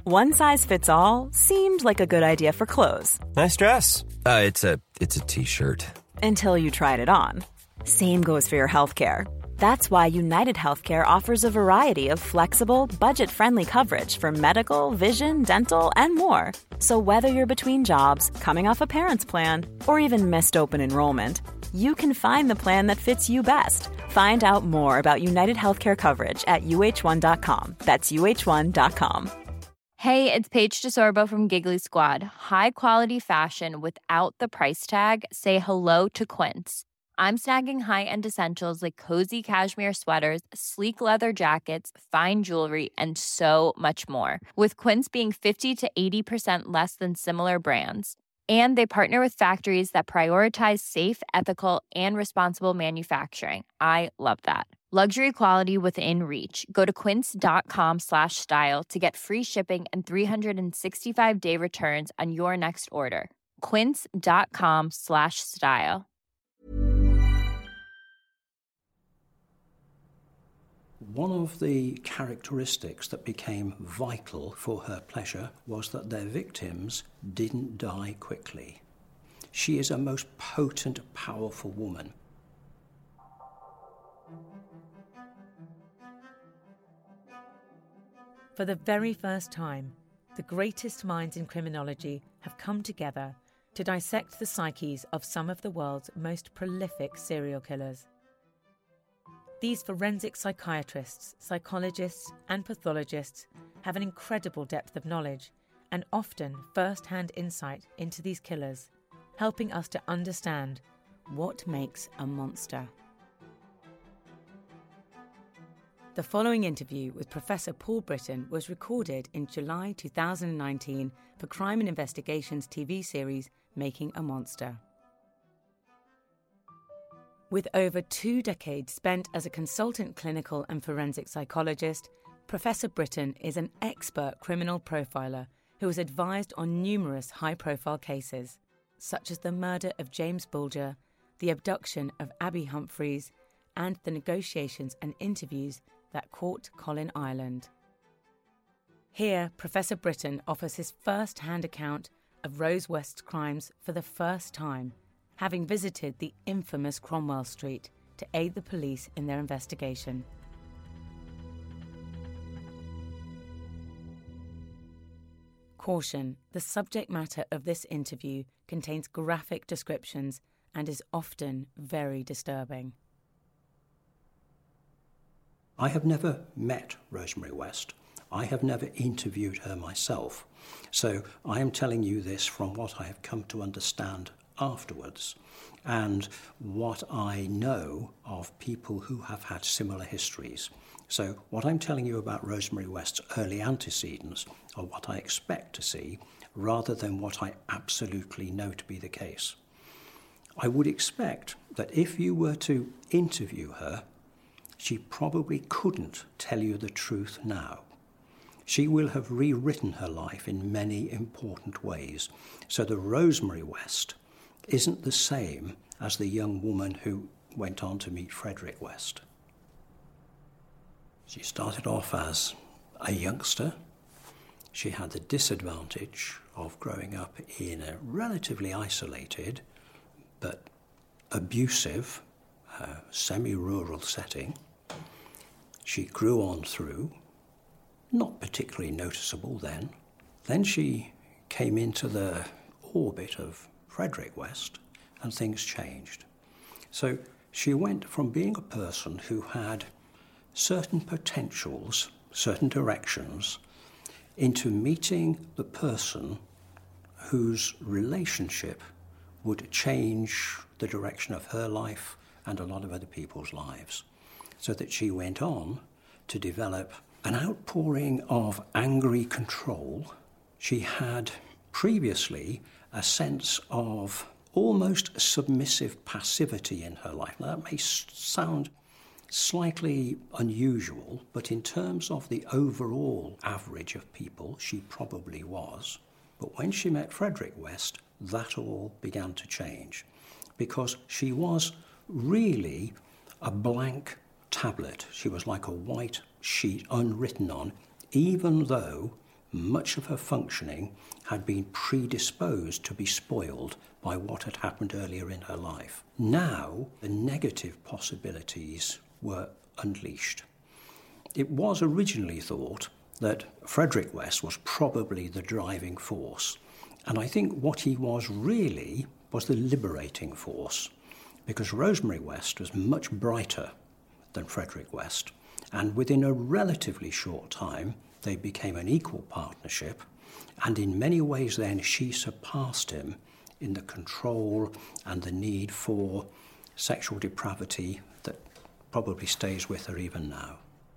One size fits all seemed like a good idea for clothes. Nice dress. It's a t-shirt. Until you tried it on. Same goes for your healthcare. That's why United Healthcare offers a variety of flexible, budget-friendly coverage for medical, vision, dental, and more. So whether you're between jobs, coming off a parent's plan, or even missed open enrollment, you can find the plan that fits you best. Find out more about United Healthcare coverage at uh1.com. That's uh1.com. Hey, it's Paige DeSorbo from Giggly Squad. High quality fashion without the price tag. Say hello to Quince. I'm snagging high-end essentials like cozy cashmere sweaters, sleek leather jackets, fine jewelry, and so much more. With Quince being 50 to 80% less than similar brands. And they partner with factories that prioritize safe, ethical, and responsible manufacturing. I love that. Luxury quality within reach. Go to quince.com/style to get free shipping and 365-day returns on your next order. Quince.com/style. One of the characteristics that became vital for her pleasure was that their victims didn't die quickly. She is a most potent, powerful woman. For the very first time, the greatest minds in criminology have come together to dissect the psyches of some of the world's most prolific serial killers. These forensic psychiatrists, psychologists, and pathologists have an incredible depth of knowledge and often first-hand insight into these killers, helping us to understand what makes a monster. The following interview with Professor Paul Britton was recorded in July 2019 for Crime and Investigation's TV series Making a Monster. With over 2 decades spent as a consultant clinical and forensic psychologist, Professor Britton is an expert criminal profiler who has advised on numerous high-profile cases, such as the murder of James Bulger, the abduction of Abby Humphreys, and the negotiations and interviews that caught Colin Ireland. Here, Professor Britton offers his first-hand account of Rose West's crimes for the first time, having visited the infamous Cromwell Street to aid the police in their investigation. Caution: the subject matter of this interview contains graphic descriptions and is often very disturbing. I have never met Rosemary West. I have never interviewed her myself. So I am telling you this from what I have come to understand afterwards and what I know of people who have had similar histories. So what I'm telling you about Rosemary West's early antecedents are what I expect to see rather than what I absolutely know to be the case. I would expect that if you were to interview her, she probably couldn't tell you the truth now. She will have rewritten her life in many important ways. So the Rosemary West isn't the same as the young woman who went on to meet Frederick West. She started off as a youngster. She had the disadvantage of growing up in a relatively isolated but abusive, semi-rural setting. She grew on through, not particularly noticeable then. Then she came into the orbit of Frederick West and things changed. So she went from being a person who had certain potentials, certain directions, into meeting the person whose relationship would change the direction of her life and a lot of other people's lives. So that she went on to develop an outpouring of angry control. She had previously a sense of almost submissive passivity in her life. Now, that may sound slightly unusual, but in terms of the overall average of people, she probably was. But when she met Frederick West, that all began to change, because she was really a blank tablet. She was like a white sheet unwritten on, even though much of her functioning had been predisposed to be spoiled by what had happened earlier in her life. Now, the negative possibilities were unleashed. It was originally thought that Frederick West was probably the driving force, and I think what he was really was the liberating force, because Rosemary West was much brighter than Frederick West, and within a relatively short time they became an equal partnership, and in many ways then she surpassed him in the control and the need for sexual depravity that probably stays with her even now.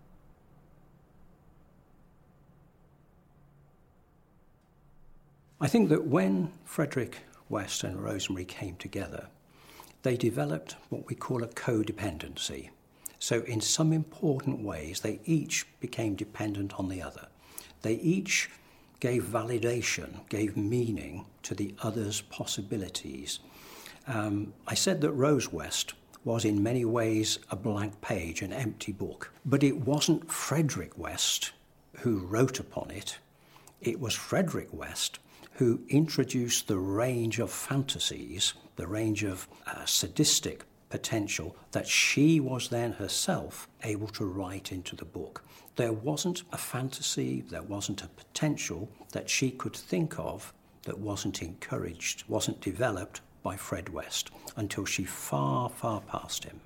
I think that when Frederick West and Rosemary came together, they developed what we call a codependency. So in some important ways, they each became dependent on the other. They each gave validation, gave meaning to the other's possibilities. I said that Rose West was in many ways a blank page, an empty book. But it wasn't Frederick West who wrote upon it. It was Frederick West who introduced the range of fantasies, the range of sadistic potential that she was then herself able to write into the book. There wasn't a fantasy, there wasn't a potential that she could think of that wasn't encouraged, wasn't developed by Fred West until she far, far passed him.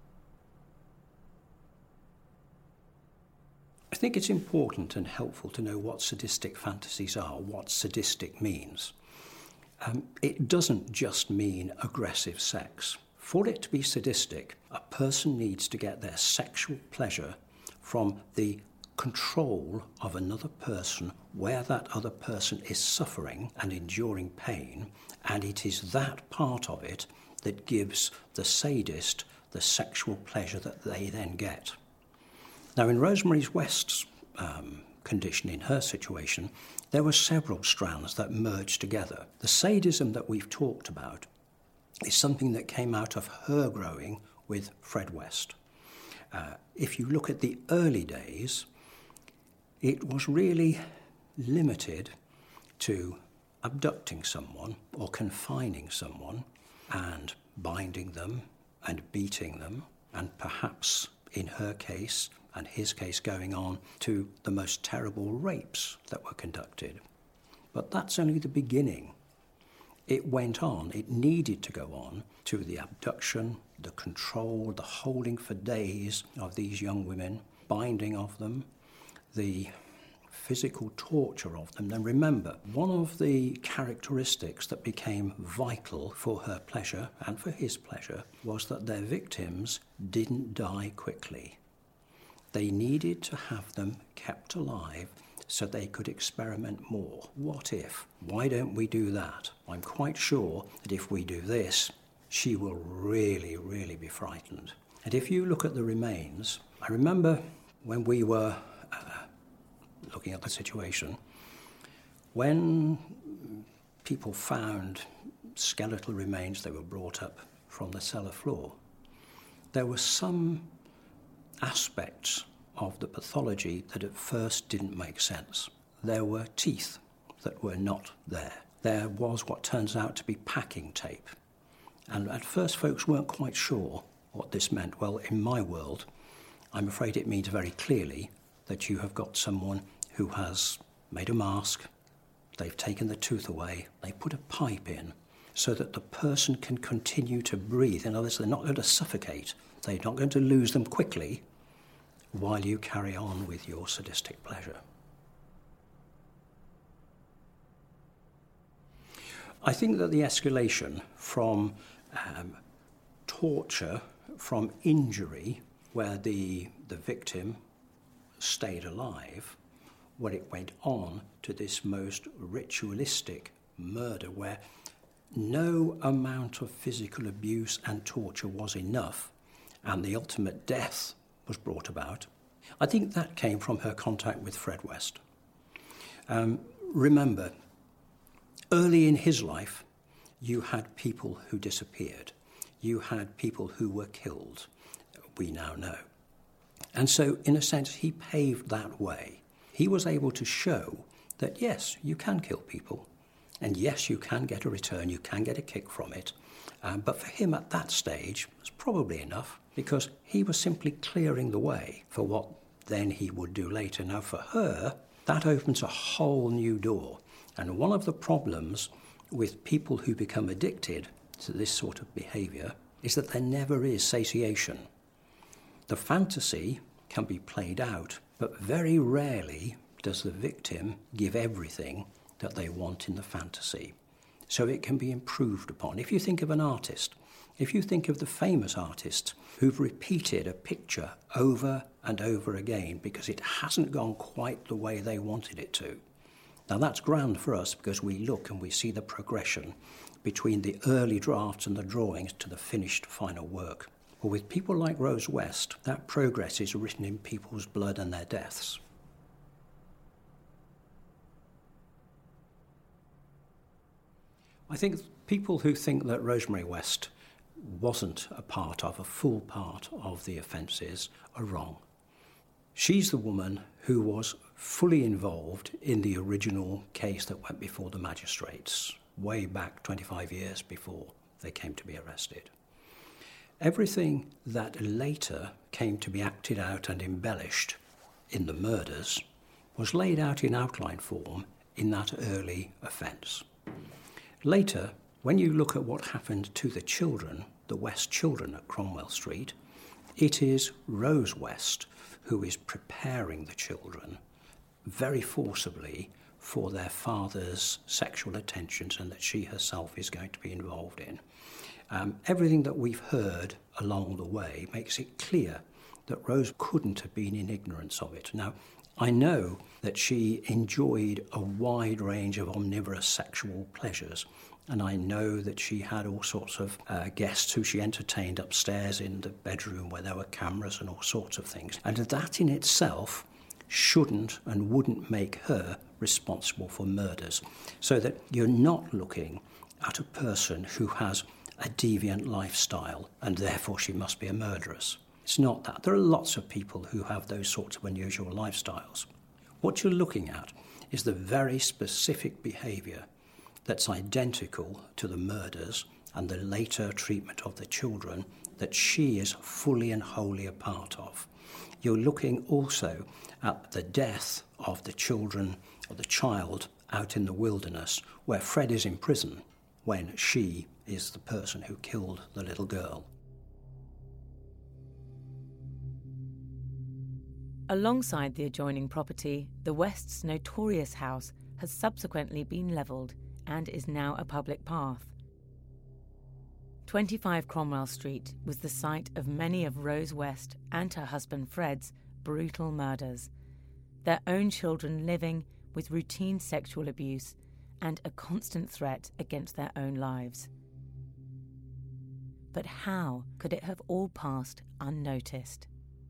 I think it's important and helpful to know what sadistic fantasies are, what sadistic means. It doesn't just mean aggressive sex. For it to be sadistic, a person needs to get their sexual pleasure from the control of another person where that other person is suffering and enduring pain, and it is that part of it that gives the sadist the sexual pleasure that they then get. Now, in Rosemary West's condition, in her situation, there were several strands that merged together. The sadism that we've talked about is something that came out of her growing with Fred West. If you look at the early days, it was really limited to abducting someone or confining someone and binding them and beating them, and perhaps in her case and his case going on to the most terrible rapes that were conducted. But that's only the beginning. It went on, it needed to go on to the abduction, the control, the holding for days of these young women, binding of them, the physical torture of them. And remember, one of the characteristics that became vital for her pleasure and for his pleasure was that their victims didn't die quickly. They needed to have them kept alive so they could experiment more. What if? Why don't we do that? I'm quite sure that if we do this, she will really, really be frightened. And if you look at the remains, I remember when we were looking at the situation, when people found skeletal remains that were brought up from the cellar floor, there were some aspects of the pathology that at first didn't make sense. There were teeth that were not there. There was what turns out to be packing tape. And at first folks weren't quite sure what this meant. Well, in my world, I'm afraid it means very clearly that you have got someone who has made a mask, they've taken the tooth away, they put a pipe in so that the person can continue to breathe. In other words, they're not going to suffocate. They're not going to lose them quickly while you carry on with your sadistic pleasure. I think that the escalation from torture, from injury, where the victim stayed alive, when it went on to this most ritualistic murder where no amount of physical abuse and torture was enough and the ultimate death was brought about, I think that came from her contact with Fred West. Remember, early in his life, you had people who disappeared. You had people who were killed, we now know. And so, in a sense, he paved that way. He was able to show that yes, you can kill people, and yes, you can get a return, you can get a kick from it. But for him at that stage, it was probably enough, because he was simply clearing the way for what then he would do later. Now for her, that opens a whole new door. And one of the problems with people who become addicted to this sort of behaviour is that there never is satiation. The fantasy can be played out, but very rarely does the victim give everything that they want in the fantasy. So it can be improved upon. If you think of an artist, if you think of the famous artists who've repeated a picture over and over again because it hasn't gone quite the way they wanted it to. Now that's grand for us because we look and we see the progression between the early drafts and the drawings to the finished final work. But with people like Rose West, that progress is written in people's blood and their deaths. I think people who think that Rosemary West wasn't a full part of the offences are wrong. She's the woman who was fully involved in the original case that went before the magistrates, way back 25 years before they came to be arrested. Everything that later came to be acted out and embellished in the murders was laid out in outline form in that early offence. Later, when you look at what happened to the children, the West children at Cromwell Street, it is Rose West who is preparing the children very forcibly for their father's sexual attentions and that she herself is going to be involved in. Everything that we've heard along the way makes it clear that Rose couldn't have been in ignorance of it. Now, I know that she enjoyed a wide range of omnivorous sexual pleasures, and I know that she had all sorts of guests who she entertained upstairs in the bedroom where there were cameras and all sorts of things. And that in itself shouldn't and wouldn't make her responsible for murders. So that you're not looking at a person who has a deviant lifestyle and therefore she must be a murderess. It's not that. There are lots of people who have those sorts of unusual lifestyles. What you're looking at is the very specific behaviour that's identical to the murders and the later treatment of the children that she is fully and wholly a part of. You're looking also at the death of the children, or the child, out in the wilderness, where Fred is in prison when she is the person who killed the little girl. Alongside the adjoining property, the West's notorious house has subsequently been levelled and is now a public path. 25 Cromwell Street was the site of many of Rose West and her husband Fred's brutal murders, their own children living with routine sexual abuse and a constant threat against their own lives. But how could it have all passed unnoticed?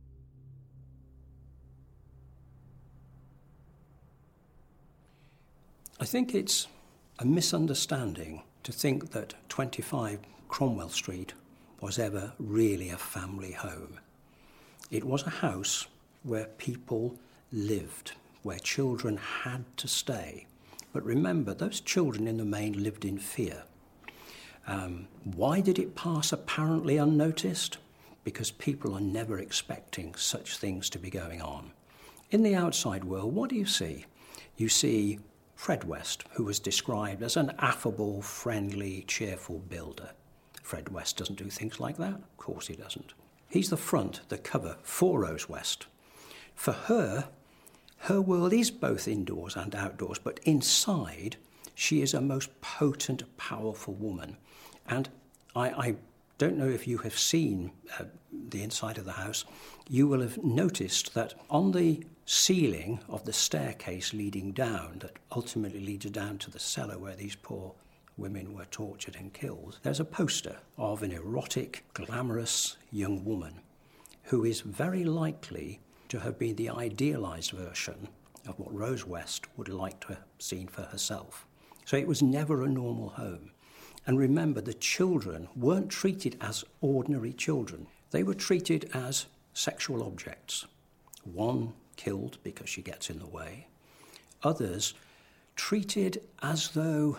I think it's a misunderstanding to think that 25 Cromwell Street was ever really a family home. It was a house where people lived, where children had to stay. But remember, those children in the main lived in fear. Why did it pass apparently unnoticed? Because people are never expecting such things to be going on. In the outside world, what do you see? You see Fred West, who was described as an affable, friendly, cheerful builder. Fred West doesn't do things like that. Of course he doesn't. He's the front, the cover for Rose West. For her, her world is both indoors and outdoors, but inside, she is a most potent, powerful woman. And I don't know if you have seen the inside of the house. You will have noticed that on the ceiling of the staircase leading down, that ultimately leads down to the cellar where these poor women were tortured and killed, there's a poster of an erotic, glamorous young woman who is very likely to have been the idealised version of what Rose West would like to have seen for herself. So it was never a normal home. And remember, the children weren't treated as ordinary children. They were treated as sexual objects. One killed because she gets in the way. Others treated as though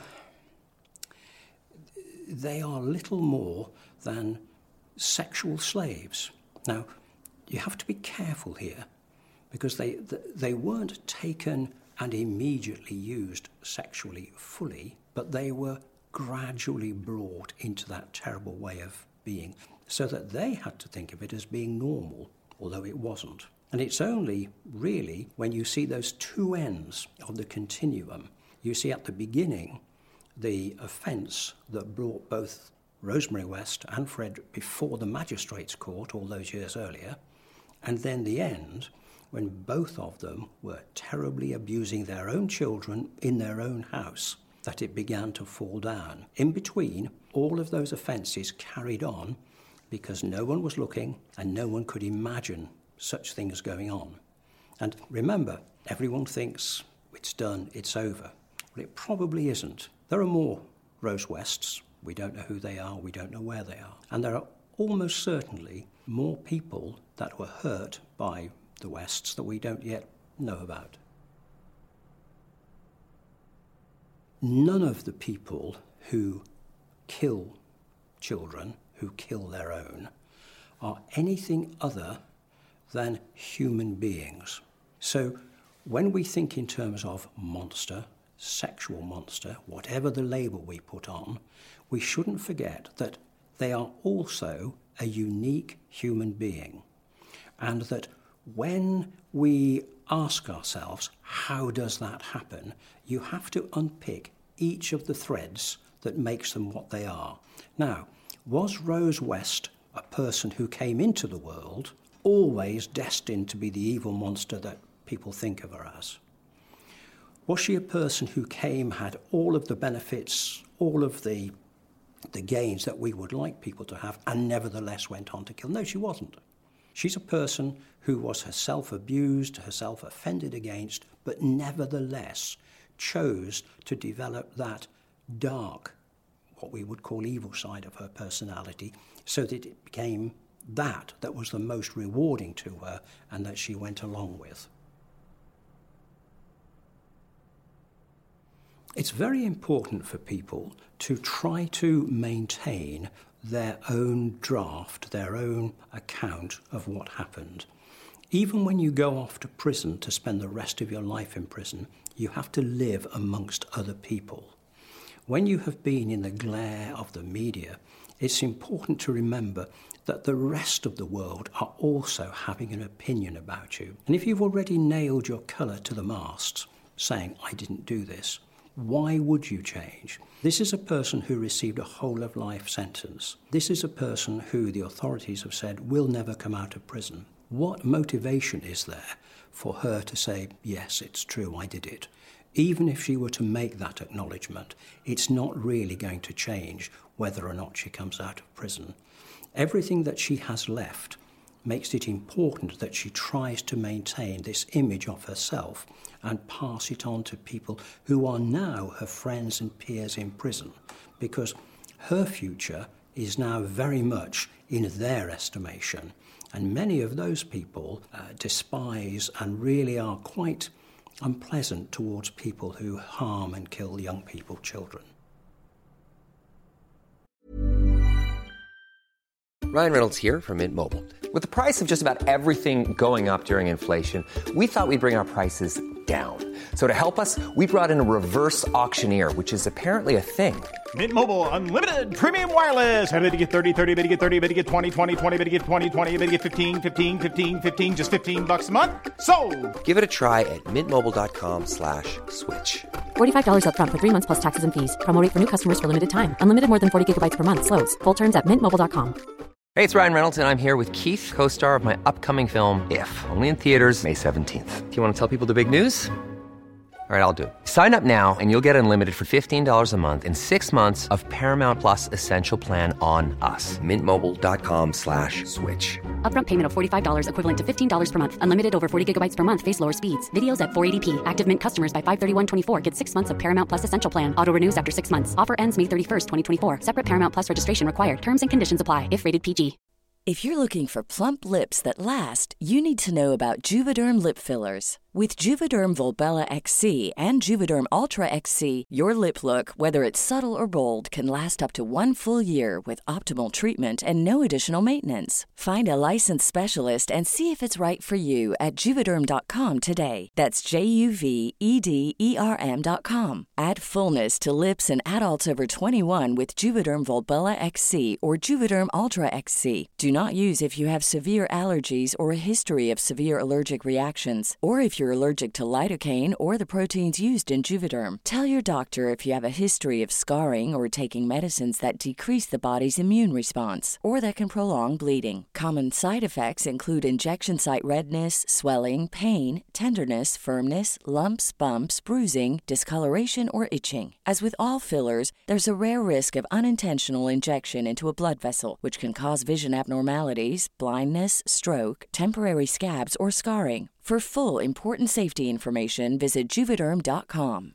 they are little more than sexual slaves. Now, you have to be careful here, because they weren't taken and immediately used sexually fully, but they were gradually brought into that terrible way of being, so that they had to think of it as being normal, although it wasn't. And it's only really when you see those two ends of the continuum, you see at the beginning the offence that brought both Rosemary West and Fred before the magistrates' court all those years earlier, and then the end when both of them were terribly abusing their own children in their own house, that it began to fall down. In between, all of those offences carried on because no one was looking and no one could imagine such things going on. And remember, everyone thinks it's done, it's over. Well, it probably isn't. There are more Rose Wests. We don't know who they are, we don't know where they are. And there are almost certainly more people that were hurt by the Wests that we don't yet know about. None of the people who kill children, who kill their own, are anything other than human beings. So when we think in terms of monster, sexual monster, whatever the label we put on, we shouldn't forget that they are also a unique human being, and that when we ask ourselves, how does that happen, you have to unpick each of the threads that makes them what they are. Now, was Rose West a person who came into the world always destined to be the evil monster that people think of her as? Was she a person who came, had all of the benefits, all of the gains that we would like people to have, and nevertheless went on to kill? No, she wasn't. She's a person who was herself abused, herself offended against, but nevertheless chose to develop that dark, what we would call evil side of her personality, so that it became that was the most rewarding to her and that she went along with. It's very important for people to try to maintain their own draft, their own account of what happened. Even when you go off to prison to spend the rest of your life in prison, you have to live amongst other people. When you have been in the glare of the media, it's important to remember that the rest of the world are also having an opinion about you. And if you've already nailed your colour to the mast, saying, I didn't do this, why would you change? This is a person who received a whole-of-life sentence. This is a person who the authorities have said will never come out of prison. What motivation is there for her to say, yes, it's true, I did it? Even if she were to make that acknowledgement, it's not really going to change whether or not she comes out of prison. Everything that she has left makes it important that she tries to maintain this image of herself and pass it on to people who are now her friends and peers in prison, because her future is now very much in their estimation. And many of those people despise and really are quite unpleasant towards people who harm and kill young people, children. Ryan Reynolds here from Mint Mobile. With the price of just about everything going up during inflation, we thought we'd bring our prices down. So to help us, we brought in a reverse auctioneer, which is apparently a thing. Mint Mobile Unlimited Premium Wireless. How to get 30, 30, bit to get 30, bit to get 20, 20, 20, bit to get 20, 20, bit to get 15, 15, 15, 15, just $15 a month? Sold! Give it a try at mintmobile.com/switch. $45 up front for 3 months plus taxes and fees. Promo rate for new customers for limited time. Unlimited more than 40 gigabytes per month. Slows full terms at mintmobile.com. Hey, it's Ryan Reynolds, and I'm here with Keith, co-star of my upcoming film, If, only in theaters May 17th. Do you want to tell people the big news? All right, I'll do it. Sign up now and you'll get unlimited for $15 a month and 6 months of Paramount Plus Essential Plan on us. mintmobile.com/switch. Upfront payment of $45 equivalent to $15 per month. Unlimited over 40 gigabytes per month. Face lower speeds. Videos at 480p. Active Mint customers by 531.24 get 6 months of Paramount Plus Essential Plan. Auto renews after 6 months. Offer ends May 31st, 2024. Separate Paramount Plus registration required. Terms and conditions apply if rated PG. If you're looking for plump lips that last, you need to know about Juvederm lip fillers. With Juvederm Volbella XC and Juvederm Ultra XC, your lip look, whether it's subtle or bold, can last up to 1 full year with optimal treatment and no additional maintenance. Find a licensed specialist and see if it's right for you at Juvederm.com today. That's JUVEDERM.com. Add fullness to lips in adults over 21 with Juvederm Volbella XC or Juvederm Ultra XC. Do not use if you have severe allergies or a history of severe allergic reactions, or if you're allergic to lidocaine or the proteins used in Juvederm. Tell your doctor if you have a history of scarring or taking medicines that decrease the body's immune response or that can prolong bleeding. Common side effects include injection site redness, swelling, pain, tenderness, firmness, lumps, bumps, bruising, discoloration, or itching. As with all fillers, there's a rare risk of unintentional injection into a blood vessel, which can cause vision abnormalities, blindness, stroke, temporary scabs, or scarring. For full, important safety information, visit Juvederm.com.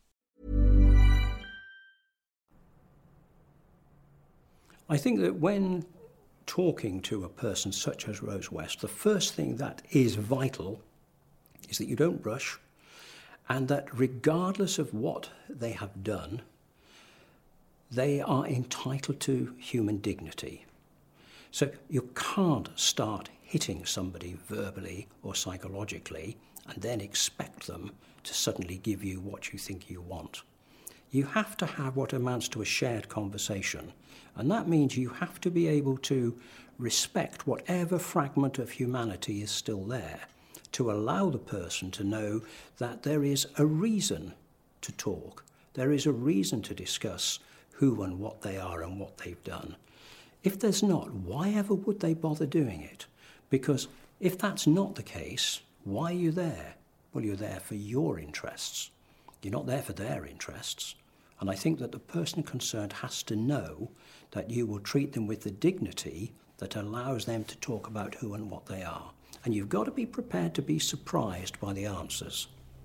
I think that when talking to a person such as Rose West, the first thing that is vital is that you don't rush, and that regardless of what they have done, they are entitled to human dignity. So you can't start hitting somebody verbally or psychologically and then expect them to suddenly give you what you think you want. You have to have what amounts to a shared conversation, and that means you have to be able to respect whatever fragment of humanity is still there, to allow the person to know that there is a reason to talk, there is a reason to discuss who and what they are and what they've done. If there's not, why ever would they bother doing it? Because if that's not the case, why are you there? Well, you're there for your interests. You're not there for their interests. And I think that the person concerned has to know that you will treat them with the dignity that allows them to talk about who and what they are. And you've got to be prepared to be surprised by the answers.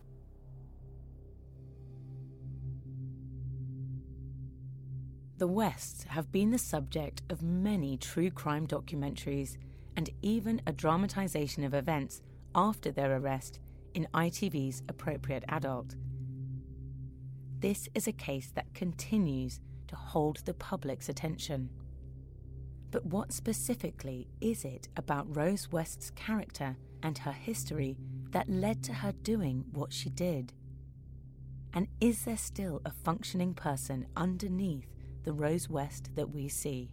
The Wests have been the subject of many true crime documentaries and even a dramatisation of events after their arrest in ITV's Appropriate Adult. This is a case that continues to hold the public's attention. But what specifically is it about Rose West's character and her history that led to her doing what she did? And is there still a functioning person underneath the Rose West that we see?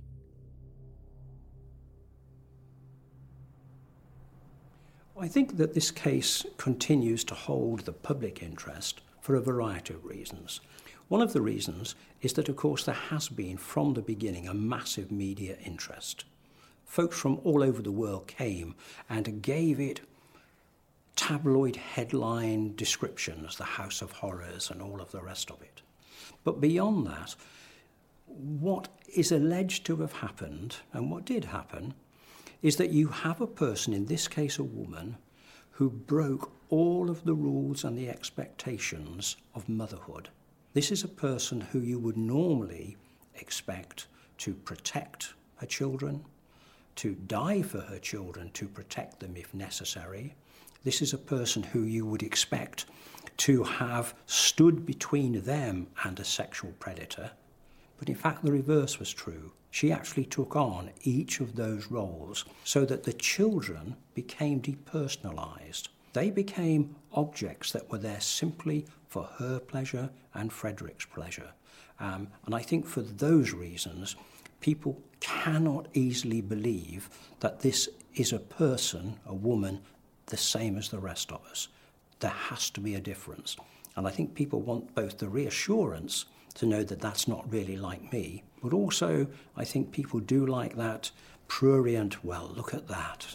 I think that this case continues to hold the public interest for a variety of reasons. One of the reasons is that, of course, there has been from the beginning a massive media interest. Folks from all over the world came and gave it tabloid headline descriptions, the House of Horrors and all of the rest of it. But beyond that, what is alleged to have happened, and what did happen, is that you have a person, in this case a woman, who broke all of the rules and the expectations of motherhood. This is a person who you would normally expect to protect her children, to die for her children, to protect them if necessary. This is a person who you would expect to have stood between them and a sexual predator. But in fact, the reverse was true. She actually took on each of those roles so that the children became depersonalised. They became objects that were there simply for her pleasure and Frederick's pleasure. And I think for those reasons, people cannot easily believe that this is a person, a woman, the same as the rest of us. There has to be a difference. And I think people want both the reassurance to know that that's not really like me, but also I think people do like that prurient, well, look at that.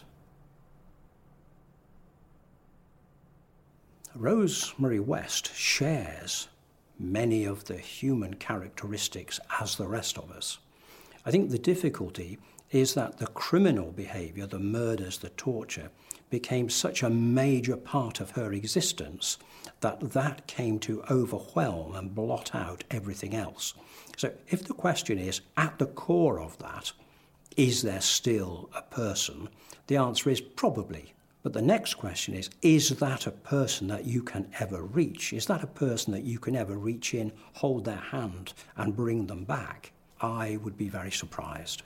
Rosemary West shares many of the human characteristics as the rest of us. I think the difficulty is that the criminal behaviour, the murders, the torture, became such a major part of her existence that came to overwhelm and blot out everything else. So if the question is, at the core of that, is there still a person? The answer is probably, But the next question is that a person that you can ever reach? Is that a person that you can ever reach in, hold their hand and bring them back? I would be very surprised.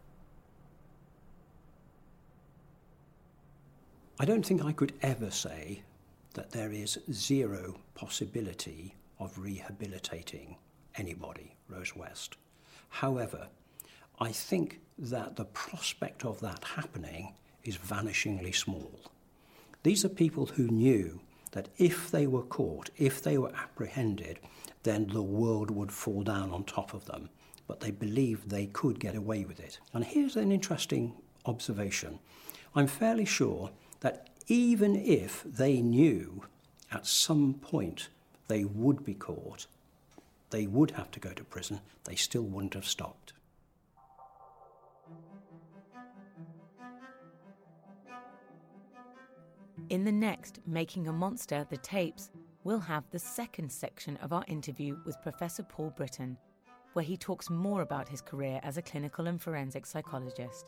I don't think I could ever say that there is zero possibility of rehabilitating anybody, Rose West. However, I think that the prospect of that happening is vanishingly small. These are people who knew that if they were caught, if they were apprehended, then the world would fall down on top of them. But they believed they could get away with it. And here's an interesting observation. I'm fairly sure that even if they knew at some point they would be caught, they would have to go to prison, they still wouldn't have stopped. In the next Making a Monster, the tapes, we'll have the second section of our interview with Professor Paul Britton, where he talks more about his career as a clinical and forensic psychologist.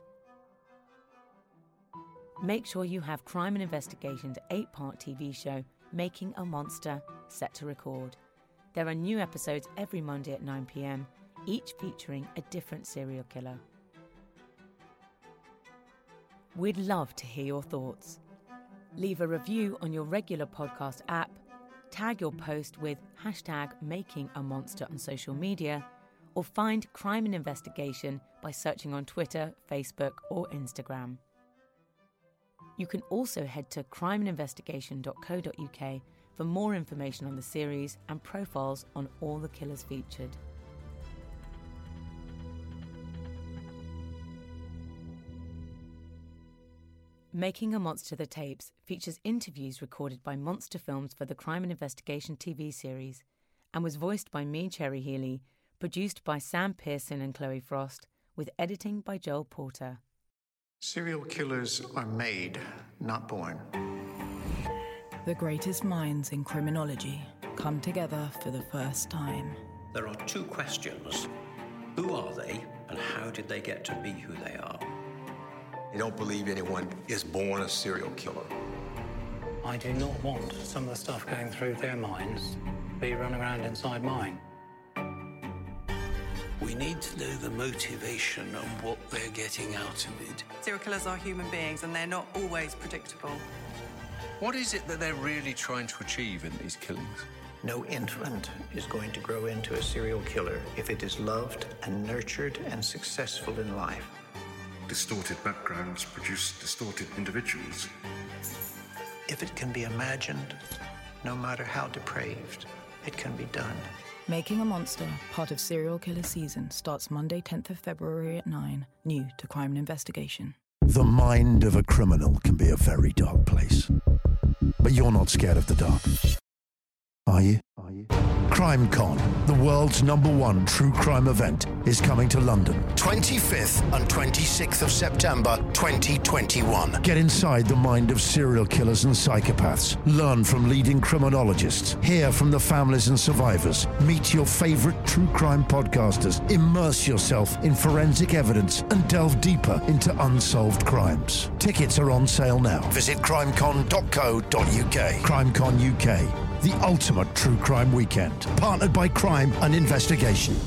Make sure you have Crime and Investigation's 8-part TV show, Making a Monster, set to record. There are new episodes every Monday at 9 p.m, each featuring a different serial killer. We'd love to hear your thoughts. Leave a review on your regular podcast app, tag your post with #MakingAMonster on social media, or find Crime and Investigation by searching on Twitter, Facebook, or Instagram. You can also head to crimeandinvestigation.co.uk for more information on the series and profiles on all the killers featured. Making a Monster, the tapes features interviews recorded by Monster Films for the Crime and Investigation TV series and was voiced by me, Cherry Healey, produced by Sam Pearson and Chloe Frost, with editing by Joel Porter. Serial killers are made, not born. The greatest minds in criminology come together for the first time. There are two questions. Who are they, and how did they get to be who they are? I don't believe anyone is born a serial killer. I do not want some of the stuff going through their minds be running around inside mine. We need to know the motivation and what they're getting out of it. Serial killers are human beings and they're not always predictable. What is it that they're really trying to achieve in these killings? No infant is going to grow into a serial killer if it is loved and nurtured and successful in life. Distorted backgrounds produce distorted individuals. If it can be imagined, no matter how depraved, it can be done. Making a Monster, part of Serial Killer Season, starts Monday, 10th of February at 9, new to Crime and Investigation. The mind of a criminal can be a very dark place. But you're not scared of the dark, are you? CrimeCon, the world's #1 true crime event, is coming to London. 25th and 26th of September 2021. Get inside the mind of serial killers and psychopaths. Learn from leading criminologists. Hear from the families and survivors. Meet your favorite true crime podcasters. Immerse yourself in forensic evidence and delve deeper into unsolved crimes. Tickets are on sale now. Visit crimecon.co.uk. CrimeCon UK. The ultimate true crime weekend. Partnered by Crime and Investigation.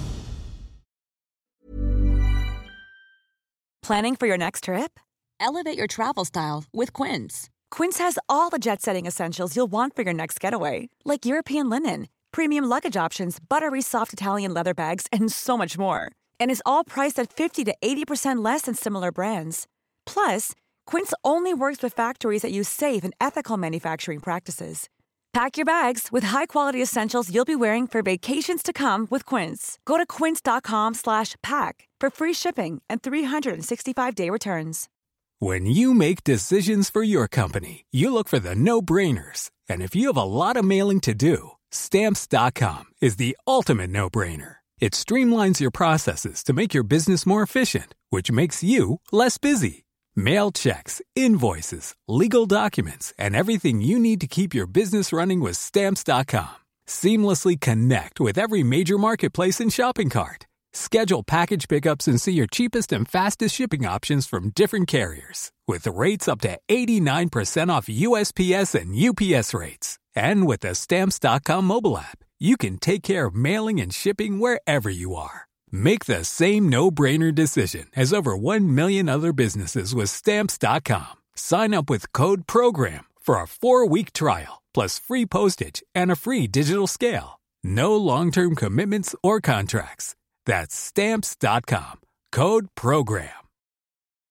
Planning for your next trip? Elevate your travel style with Quince. Quince has all the jet-setting essentials you'll want for your next getaway, like European linen, premium luggage options, buttery soft Italian leather bags, and so much more. And is all priced at 50 to 80% less than similar brands. Plus, Quince only works with factories that use safe and ethical manufacturing practices. Pack your bags with high-quality essentials you'll be wearing for vacations to come with Quince. Go to quince.com/pack for free shipping and 365-day returns. When you make decisions for your company, you look for the no-brainers. And if you have a lot of mailing to do, Stamps.com is the ultimate no-brainer. It streamlines your processes to make your business more efficient, which makes you less busy. Mail checks, invoices, legal documents, and everything you need to keep your business running with Stamps.com. Seamlessly connect with every major marketplace and shopping cart. Schedule package pickups and see your cheapest and fastest shipping options from different carriers, with rates up to 89% off USPS and UPS rates. And with the Stamps.com mobile app, you can take care of mailing and shipping wherever you are. Make the same no-brainer decision as over 1 million other businesses with Stamps.com. Sign up with code PROGRAM for a 4-week trial, plus free postage and a free digital scale. No long-term commitments or contracts. That's Stamps.com. Code PROGRAM.